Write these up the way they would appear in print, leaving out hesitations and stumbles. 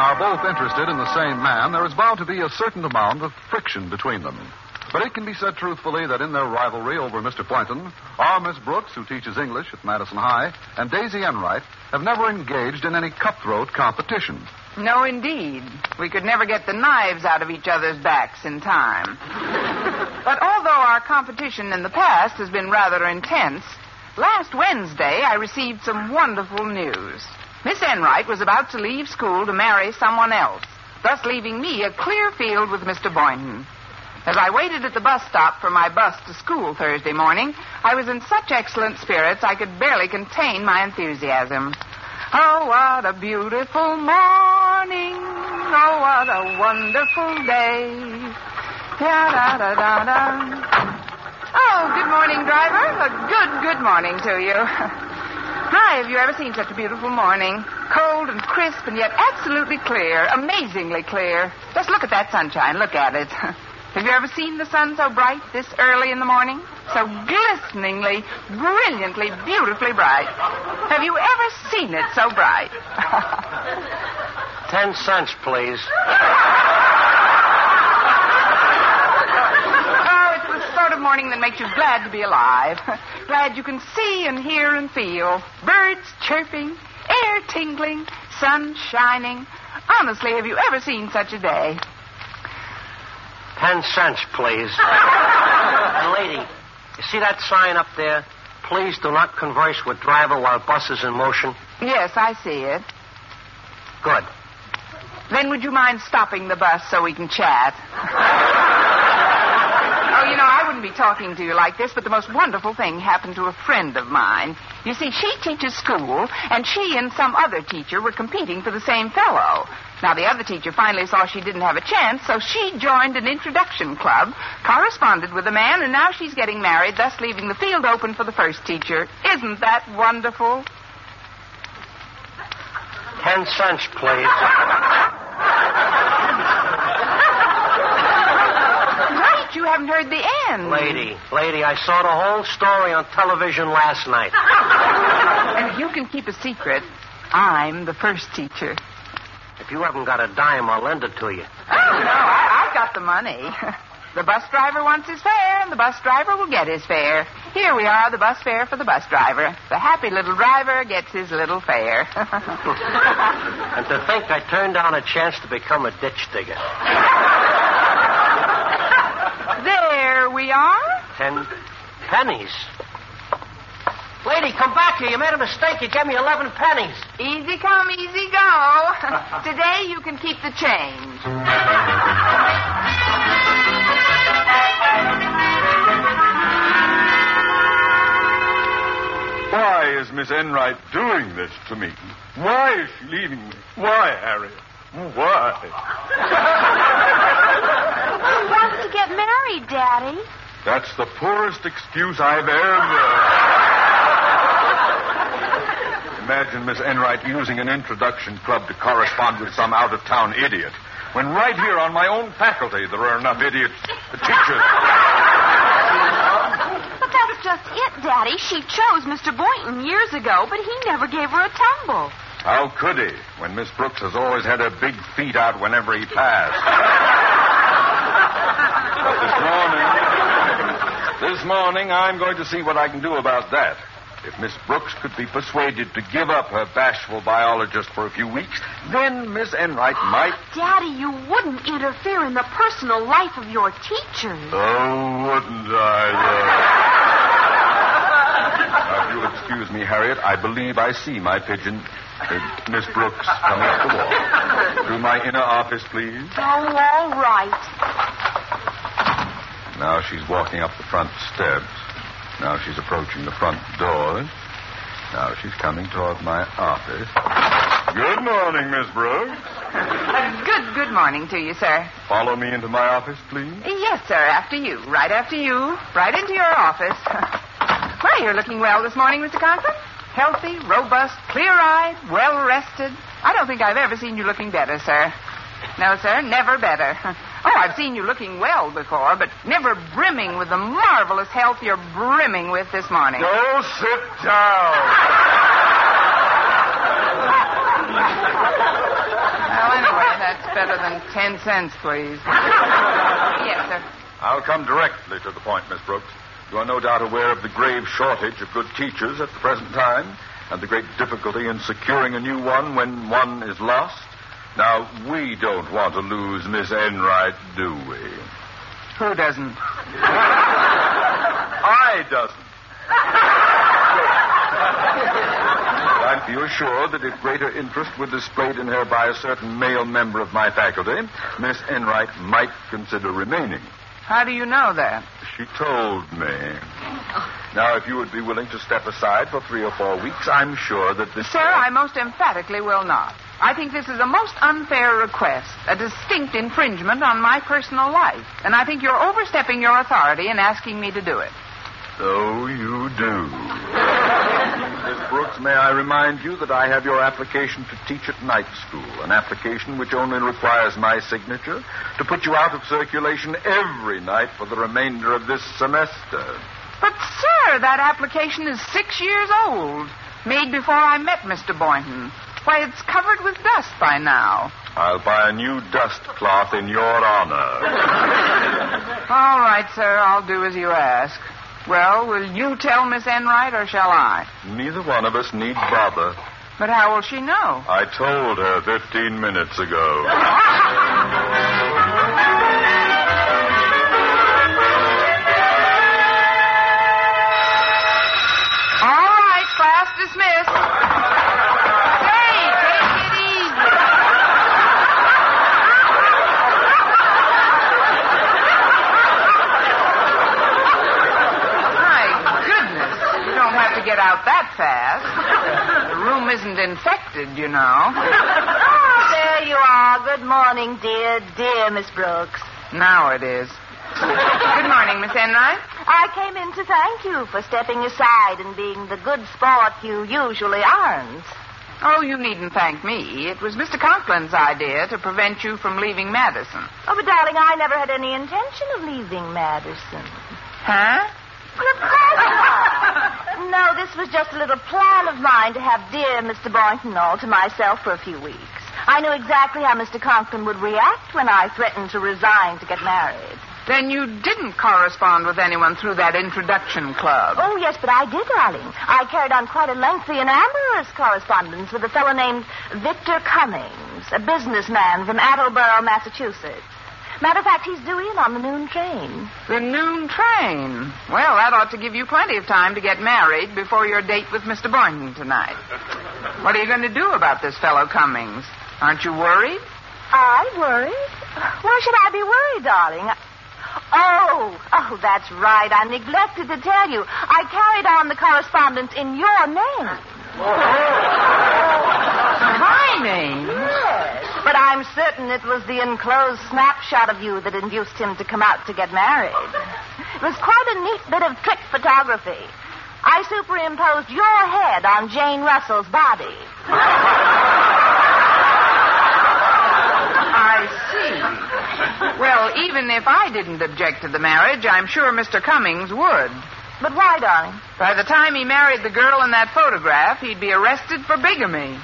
are both interested in the same man, there is bound to be a certain amount of friction between them. But it can be said truthfully that in their rivalry over Mr. Boynton, our Miss Brooks, who teaches English at Madison High, and Daisy Enright have never engaged in any cutthroat competition. No, indeed. We could never get the knives out of each other's backs in time. But although our competition in the past has been rather intense, last Wednesday I received some wonderful news. Miss Enright was about to leave school to marry someone else, thus leaving me a clear field with Mr. Boynton. As I waited at the bus stop for my bus to school Thursday morning, I was in such excellent spirits I could barely contain my enthusiasm. Oh, what a beautiful morning. Oh, what a wonderful day. Da-da-da-da-da. Oh, good morning, driver. A good morning to you. Hi, have you ever seen such a beautiful morning? Cold and crisp and yet absolutely clear, amazingly clear. Just look at that sunshine. Look at it. Have you ever seen the sun so bright this early in the morning? So glisteningly, brilliantly, beautifully bright. Have you ever seen it so bright? 10 cents, please. Oh, it's the sort of morning that makes you glad to be alive. Glad you can see and hear and feel. Birds chirping, air tingling, sun shining. Honestly, have you ever seen such a day? 10 cents, please. And lady, you see that sign up there? Please do not converse with driver while bus is in motion. Yes, I see it. Good. Then would you mind stopping the bus so we can chat? Oh, I wouldn't be talking to you like this, but the most wonderful thing happened to a friend of mine. You see, she teaches school, and she and some other teacher were competing for the same fellow. Now, the other teacher finally saw she didn't have a chance, so she joined an introduction club, corresponded with a man, and now she's getting married, thus leaving the field open for the first teacher. Isn't that wonderful? 10 cents, please. Right, you haven't heard the end. Lady, I saw the whole story on television last night. And if you can keep a secret, I'm the first teacher. If you haven't got a dime, I'll lend it to you. Oh, no, I've got the money. The bus driver wants his fare, and the bus driver will get his fare. Here we are, the bus fare for the bus driver. The happy little driver gets his little fare. And to think I turned down a chance to become a ditch digger. There we are. 10 pennies. Lady, come back here. You made a mistake. You gave me 11 pennies. Easy come, easy go. Today you can keep the change. Why is Miss Enright doing this to me? Why is she leaving me? Why, Harriet? Why? He wants to get married, Daddy. That's the poorest excuse I've ever... Imagine Miss Enright using an introduction club to correspond with some out-of-town idiot, when right here on my own faculty there are enough idiots, teachers. But that's just it, Daddy. She chose Mr. Boynton years ago, but he never gave her a tumble. How could he, when Miss Brooks has always had her big feet out whenever he passed? But this morning, I'm going to see what I can do about that. If Miss Brooks could be persuaded to give up her bashful biologist for a few weeks, then Miss Enright might... Daddy, you wouldn't interfere in the personal life of your teachers. Oh, wouldn't I, Now, if you'll excuse me, Harriet, I believe I see my pigeon, Miss Brooks, coming up the walk. Through my inner office, please. Oh, all right. Now she's walking up the front steps. Now she's approaching the front doors. Now she's coming toward my office. Good morning, Miss Brooks. Good morning to you, sir. Follow me into my office, please. Yes, sir, after you. Right after you. Right into your office. Well, you're looking well this morning, Mr. Conklin. Healthy, robust, clear-eyed, well-rested. I don't think I've ever seen you looking better, sir. No, sir, never better. Oh, I've seen you looking well before, but never brimming with the marvelous health you're brimming with this morning. Go sit down. Well, anyway, better than 10 cents, please. Yes, sir. I'll come directly to the point, Miss Brooks. You are no doubt aware of the grave shortage of good teachers at the present time and the great difficulty in securing a new one when one is lost. Now, we don't want to lose Miss Enright, do we? Who doesn't? I doesn't. I feel sure that if greater interest were displayed in her by a certain male member of my faculty, Miss Enright might consider remaining. How do you know that? She told me. Now, if you would be willing to step aside for 3 or 4 weeks, I'm sure that this... Sir, I most emphatically will not. I think this is a most unfair request, a distinct infringement on my personal life. And I think you're overstepping your authority in asking me to do it. So you do. Miss Brooks, may I remind you that I have your application to teach at night school, an application which only requires my signature to put you out of circulation every night for the remainder of this semester. But, sir, that application is 6 years old, made before I met Mr. Boynton. Why, it's covered with dust by now. I'll buy a new dust cloth in your honor. All right, sir, I'll do as you ask. Well, will you tell Miss Enright, or shall I? Neither one of us need bother. But how will she know? I told her 15 minutes ago. All right, class dismissed. Hey, take it easy. My goodness, you don't have to get out that fast. The room isn't infected, you know. Oh, there you are. Good morning, dear Miss Brooks. Now it is. Good morning, Miss Enright. I came in to thank you for stepping aside and being the good sport you usually aren't. Oh, you needn't thank me. It was Mr. Conklin's idea to prevent you from leaving Madison. Oh, but darling, I never had any intention of leaving Madison. Huh? Well, of course not. No, this was just a little plan of mine to have dear Mr. Boynton all to myself for a few weeks. I knew exactly how Mr. Conklin would react when I threatened to resign to get married. Then you didn't correspond with anyone through that introduction club. Oh, yes, but I did, darling. I carried on quite a lengthy and amorous correspondence with a fellow named Victor Cummings, a businessman from Attleboro, Massachusetts. Matter of fact, he's due in on the noon train. The noon train? Well, that ought to give you plenty of time to get married before your date with Mr. Boynton tonight. What are you going to do about this fellow Cummings? Aren't you worried? I worried? Why should I be worried, darling? Oh, that's right. I neglected to tell you. I carried on the correspondence in your name. My name? Yes. But I'm certain it was the enclosed snapshot of you that induced him to come out to get married. It was quite a neat bit of trick photography. I superimposed your head on Jane Russell's body. I see. Well, even if I didn't object to the marriage, I'm sure Mr. Cummings would. But why, darling? By the time he married the girl in that photograph, he'd be arrested for bigamy.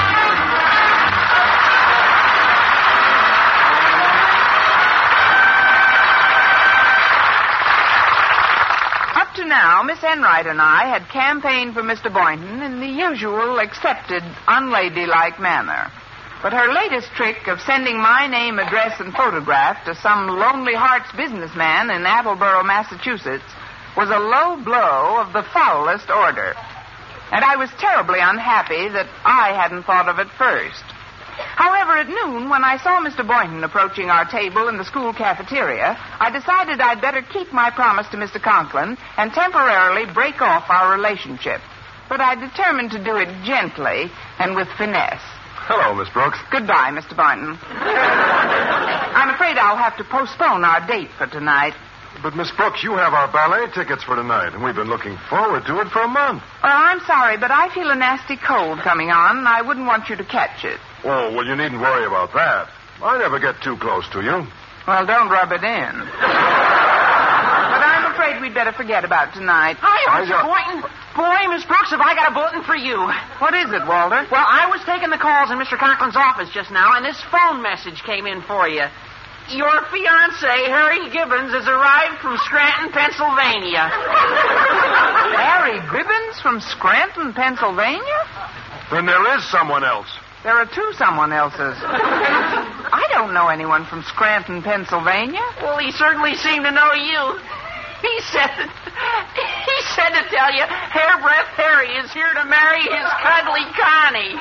Up to now, Miss Enright and I had campaigned for Mr. Boynton in the usual, accepted, unladylike manner. But her latest trick of sending my name, address, and photograph to some lonely hearts businessman in Attleboro, Massachusetts, was a low blow of the foulest order. And I was terribly unhappy that I hadn't thought of it first. However, at noon, when I saw Mr. Boynton approaching our table in the school cafeteria, I decided I'd better keep my promise to Mr. Conklin and temporarily break off our relationship. But I determined to do it gently and with finesse. Hello, Miss Brooks. Goodbye, Mr. Boynton. I'm afraid I'll have to postpone our date for tonight. But, Miss Brooks, you have our ballet tickets for tonight, and we've been looking forward to it for a month. Well, I'm sorry, but I feel a nasty cold coming on, and I wouldn't want you to catch it. Oh, well, you needn't worry about that. I never get too close to you. Well, don't rub it in. But I'm afraid afraid we'd better forget about tonight. Hi, Mr. Boynton. Boy, Miss Brooks, have I got a bulletin for you. What is it, Walter? Well, I was taking the calls in Mr. Conklin's office just now, and this phone message came in for you. Your fiancé, Harry Gibbons, has arrived from Scranton, Pennsylvania. Harry Gibbons from Scranton, Pennsylvania? Then there is someone else. There are two someone else's. I don't know anyone from Scranton, Pennsylvania. Well, he certainly seemed to know you. He said to tell you Hairbreath Harry is here to marry his cuddly Connie.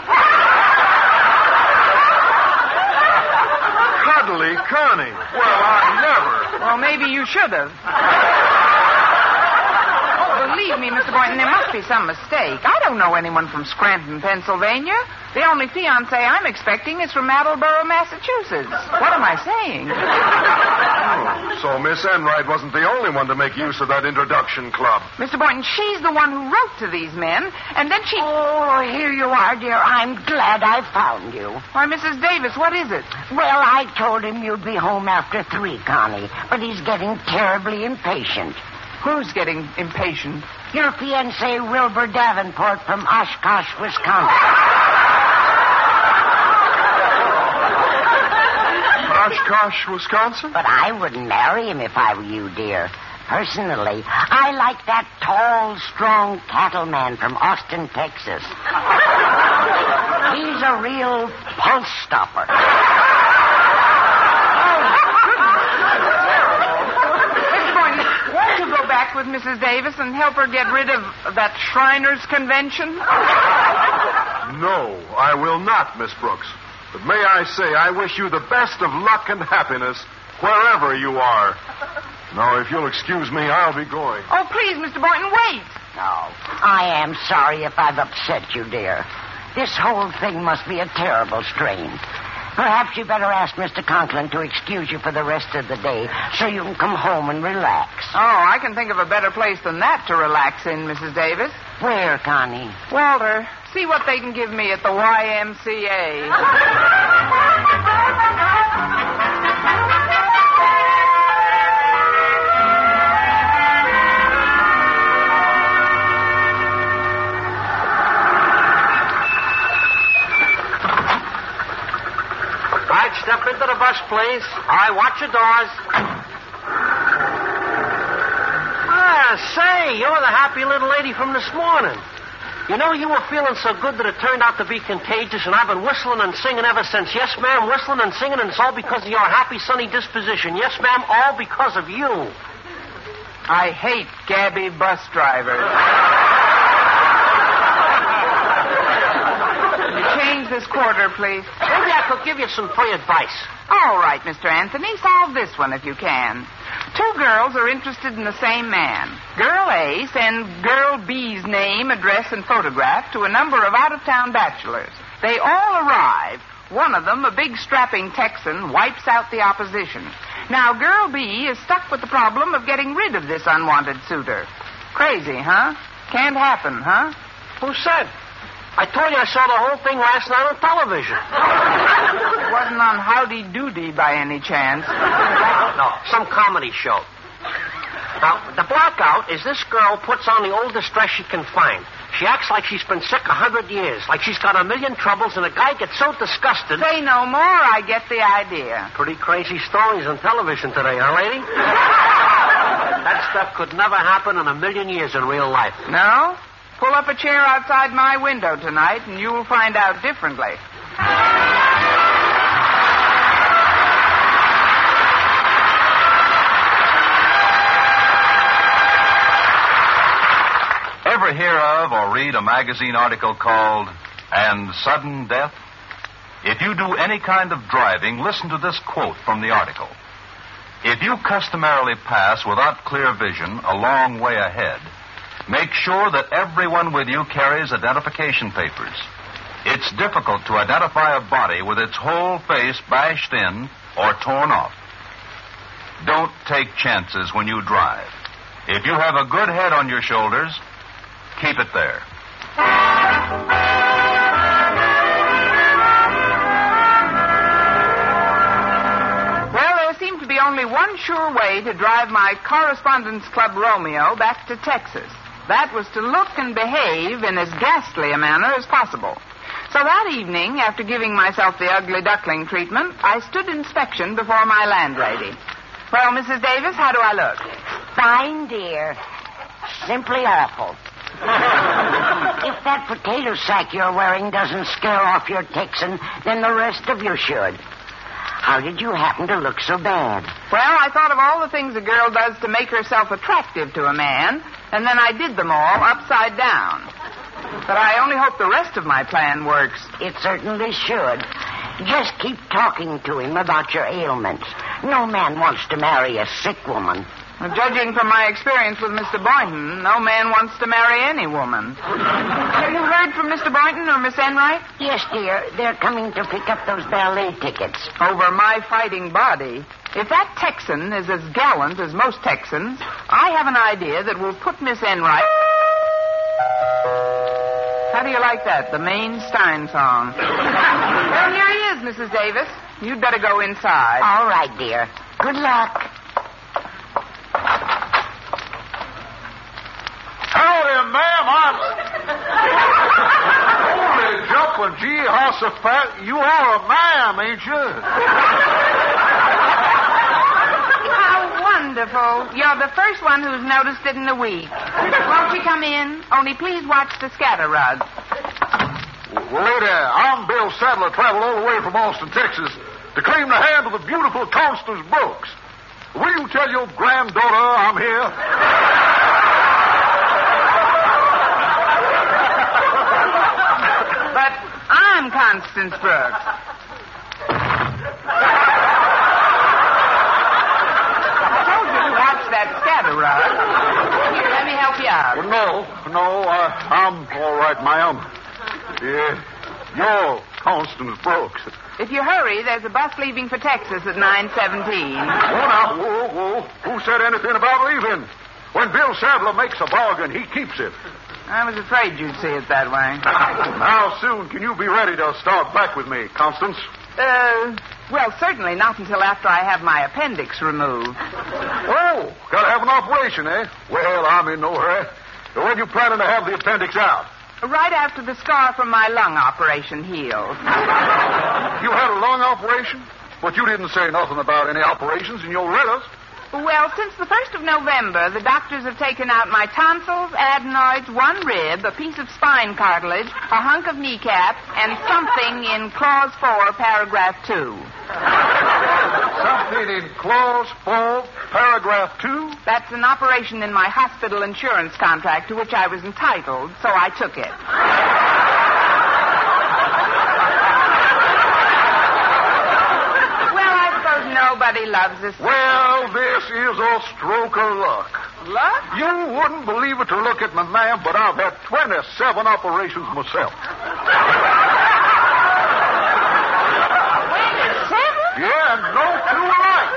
Cuddly Connie. Well, I never. Well, maybe you should have. Believe me, Mr. Boynton, there must be some mistake. I don't know anyone from Scranton, Pennsylvania. The only fiancé I'm expecting is from Attleboro, Massachusetts. What am I saying? Oh, so Miss Enright wasn't the only one to make use of that introduction club. Mr. Boynton, she's the one who wrote to these men, and then she... Oh, here you are, dear. I'm glad I found you. Why, Mrs. Davis, what is it? Well, I told him you'd be home after 3, Connie, but he's getting terribly impatient. Who's getting impatient? Your fiancé, Wilbur Davenport from Oshkosh, Wisconsin. Oshkosh, Wisconsin? But I wouldn't marry him if I were you, dear. Personally, I like that tall, strong cattleman from Austin, Texas. He's a real pulse stopper. Won't you go back with Mrs. Davis and help her get rid of that Shriners Convention? No, I will not, Miss Brooks. But may I say, I wish you the best of luck and happiness wherever you are. Now, if you'll excuse me, I'll be going. Oh, please, Mr. Boynton, wait. No, I am sorry if I've upset you, dear. This whole thing must be a terrible strain. Perhaps you better ask Mr. Conklin to excuse you for the rest of the day so you can come home and relax. Oh, I can think of a better place than that to relax in, Mrs. Davis. Where, Connie? Walter, see what they can give me at the YMCA. Step into the bus, please. All right, watch your doors. Say, you're the happy little lady from this morning. You know, you were feeling so good that it turned out to be contagious, and I've been whistling and singing ever since. Yes, ma'am, whistling and singing, and it's all because of your happy, sunny disposition. Yes, ma'am, all because of you. I hate gabby bus drivers. Change this quarter, please. Maybe I could give you some free advice. All right, Mr. Anthony, solve this one if you can. 2 girls are interested in the same man. Girl A sends girl B's name, address, and photograph to a number of out-of-town bachelors. They all arrive. One of them, a big strapping Texan, wipes out the opposition. Now, girl B is stuck with the problem of getting rid of this unwanted suitor. Crazy, huh? Can't happen, huh? Who said? I told you I saw the whole thing last night on television. It wasn't on Howdy Doody by any chance. No, some comedy show. Now, the blackout is this girl puts on the oldest dress she can find. She acts like she's been sick 100 years, like she's got a million troubles, and the guy gets so disgusted. Say no more, I get the idea. Pretty crazy stories on television today, huh, lady? That stuff could never happen in a million years in real life. No? Pull up a chair outside my window tonight, and you'll find out differently. Ever hear of or read a magazine article called And Sudden Death? If you do any kind of driving, listen to this quote from the article. If you customarily pass without clear vision a long way ahead, make sure that everyone with you carries identification papers. It's difficult to identify a body with its whole face bashed in or torn off. Don't take chances when you drive. If you have a good head on your shoulders, keep it there. Well, there seemed to be only one sure way to drive my Correspondence Club Romeo back to Texas. That was to look and behave in as ghastly a manner as possible. So that evening, after giving myself the ugly duckling treatment, I stood inspection before my landlady. Well, Mrs. Davis, how do I look? Fine, dear. Simply awful. If that potato sack you're wearing doesn't scare off your Texan, then the rest of you should. How did you happen to look so bad? Well, I thought of all the things a girl does to make herself attractive to a man, and then I did them all upside down. But I only hope the rest of my plan works. It certainly should. Just keep talking to him about your ailments. No man wants to marry a sick woman. Well, judging from my experience with Mr. Boynton, no man wants to marry any woman. Have you heard from Mr. Boynton or Miss Enright? Yes, dear. They're coming to pick up those ballet tickets. Over my fighting body. If that Texan is as gallant as most Texans, I have an idea that will put Miss Enright... How do you like that? The Maine Stein song. Well, here he is, Mrs. Davis. You'd better go inside. All right, dear. Good luck. Howdy, ma'am. Holy jumping gee, Hossafat, you are a ma'am, ain't you? How wonderful. You're the first one who's noticed it in a week. Won't you come in? Only please watch the scatter rug. Well, lady, I'm Bill Sadler, traveled all the way from Austin, Texas, to claim the hand of the beautiful Constance Brooks. Will you tell your granddaughter I'm here? But I'm Constance Brooks. I told you to watch that scatter rug. Here, let me help you out. Well, no, I'm all right, ma'am. Yeah, you're Constance Brooks. If you hurry, there's a bus leaving for Texas at 9:17. Whoa. Who said anything about leaving? When Bill Sadler makes a bargain, he keeps it. I was afraid you'd see it that way. How soon can you be ready to start back with me, Constance? Well, certainly not until after I have my appendix removed. Oh, gotta have an operation, eh? Well, I'm in no hurry. When you planning to have the appendix out? Right after the scar from my lung operation heals. You had a lung operation? But you didn't say nothing about any operations in your letters. Well, since the 1st of November, the doctors have taken out my tonsils, adenoids, one rib, a piece of spine cartilage, a hunk of kneecap, and something in Clause 4, Paragraph 2. Something in Clause 4, Paragraph 2? That's an operation in my hospital insurance contract to which I was entitled, so I took it. Nobody loves us. Well, this is a stroke of luck. Luck? You wouldn't believe it to look at me, ma'am, but I've had 27 operations myself. 27? Yeah, and no two alike.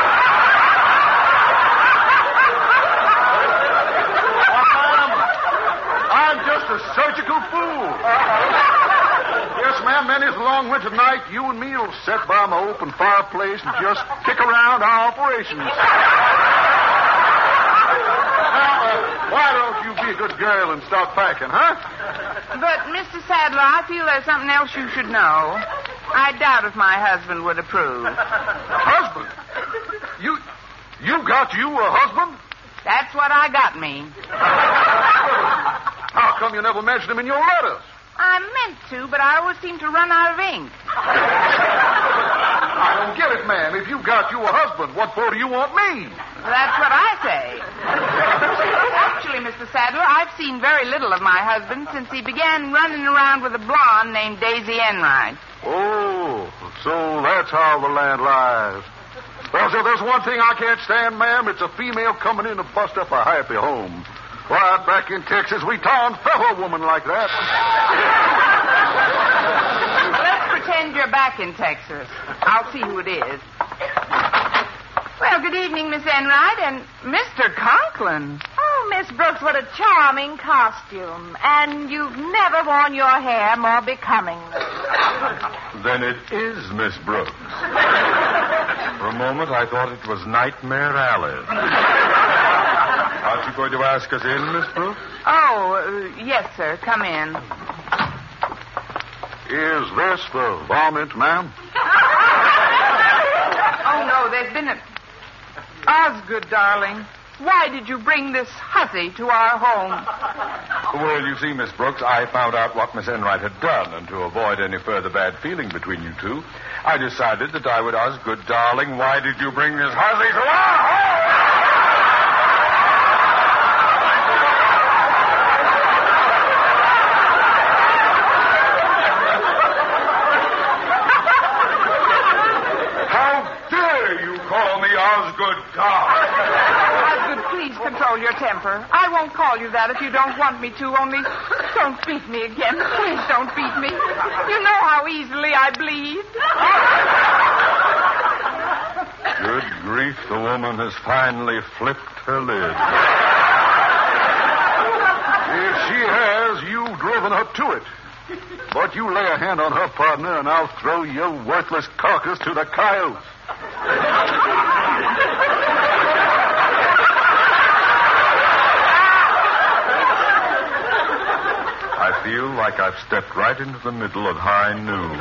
Ma'am, I'm just a surgical fool. Yes, ma'am, many's a long winter night. You and me will sit by my open fireplace and just kick around our operations. Now, why don't you be a good girl and start packing, huh? But, Mr. Sadler, I feel there's something else you should know. I doubt if my husband would approve. Husband? You got you a husband? That's what I got me. How come you never mentioned him in your letters? I meant to, but I always seem to run out of ink. I don't get it, ma'am. If you got you a husband, what for do you want me? That's what I say. Actually, Mr. Sadler, I've seen very little of my husband since he began running around with a blonde named Daisy Enright. Oh, so that's how the land lies. Well, so there's one thing I can't stand, ma'am. It's a female coming in to bust up a happy home. Why, back in Texas, we darn fell a woman like that. Let's pretend you're back in Texas. I'll see who it is. Well, good evening, Miss Enright and Mr. Conklin. Oh, Miss Brooks, what a charming costume. And you've never worn your hair more becomingly. Then it is Miss Brooks. For a moment, I thought it was Nightmare Alley. Aren't you going to ask us in, Miss Brooks? Oh, yes, sir. Come in. Is this the vomit, ma'am? Oh, no, there's been a... Osgood, darling, why did you bring this hussy to our home? Well, you see, Miss Brooks, I found out what Miss Enright had done, and to avoid any further bad feeling between you two, I decided that I would ask, good darling, why did you bring this hussy to our home? Osgood, please control your temper. I won't call you that if you don't want me to, only don't beat me again. Please don't beat me. You know how easily I bleed. Good grief, the woman has finally flipped her lid. If she has, you've driven her to it. But you lay a hand on her partner, and I'll throw your worthless carcass to the coyotes. I feel like I've stepped right into the middle of high noon.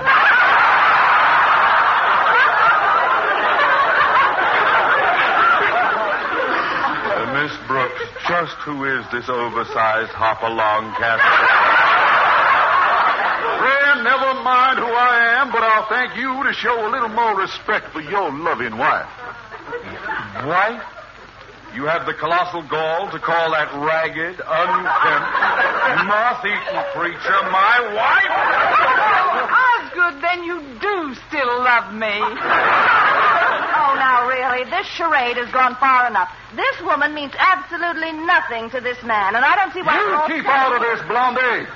Miss Brooks, just who is this oversized hop-along cat? Well, never mind who I am, but I'll thank you to show a little more respect for your loving wife. Wife? You have the colossal gall to call that ragged, unkempt, moth-eaten creature my wife? Osgood, then you do still love me. Oh, now, really, this charade has gone far enough. This woman means absolutely nothing to this man, and I don't see why... You keep out of this, Blondie.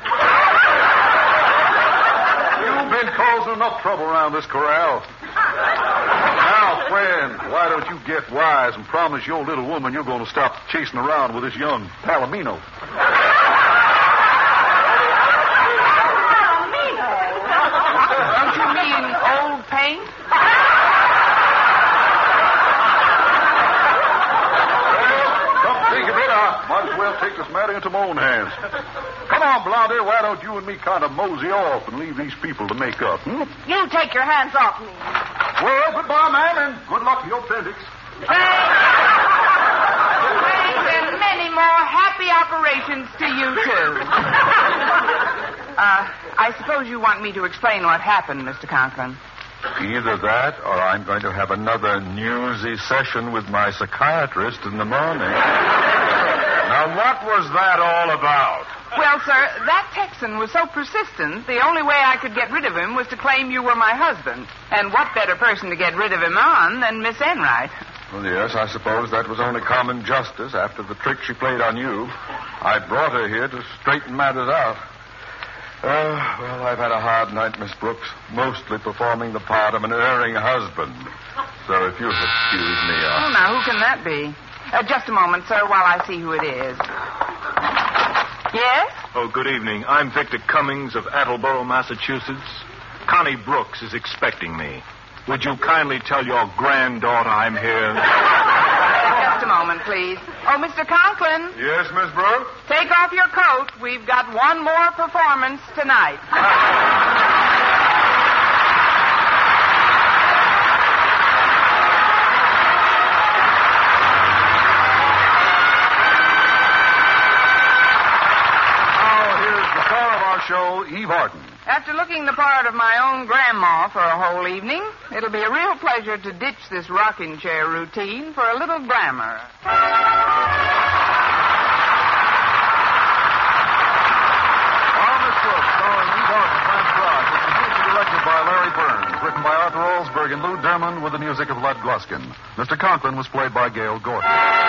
You've been causing enough trouble around this corral. Now, friend, why don't you get wise and promise your little woman you're going to stop chasing around with this young Palomino? Don't you mean old paint? Think of it, I might as well take this matter into my own hands. Come on, Blondie, why don't you and me kind of mosey off and leave these people to make up? You take your hands off me. Well, goodbye, ma'am, and good luck to your appendix. Thanks, and many more happy operations to you, too. I suppose you want me to explain what happened, Mr. Conklin. Either that, or I'm going to have another newsy session with my psychiatrist in the morning. Now, what was that all about? Well, sir, that Texan was so persistent, the only way I could get rid of him was to claim you were my husband. And what better person to get rid of him on than Miss Enright? Well, yes, I suppose that was only common justice after the trick she played on you. I brought her here to straighten matters out. Well, I've had a hard night, Miss Brooks, mostly performing the part of an erring husband. So if you'll excuse me, Oh, now, who can that be? Just a moment, sir, while I see who it is. Yes? Oh, good evening. I'm Victor Cummings of Attleboro, Massachusetts. Connie Brooks is expecting me. Would you kindly tell your granddaughter I'm here? Just a moment, please. Oh, Mr. Conklin. Yes, Miss Brooks? Take off your coat. We've got one more performance tonight. Show, Eve Arden. After looking the part of my own grandma for a whole evening, it'll be a real pleasure to ditch this rocking chair routine for a little glamour. Miss Brooks, starring Eve Arden, Frank Cross, was produced and directed by Larry Burns, written by Arthur Olsberg and Lou Derman with the music of Lud Gluskin. Mr. Conklin was played by Gail Gordon.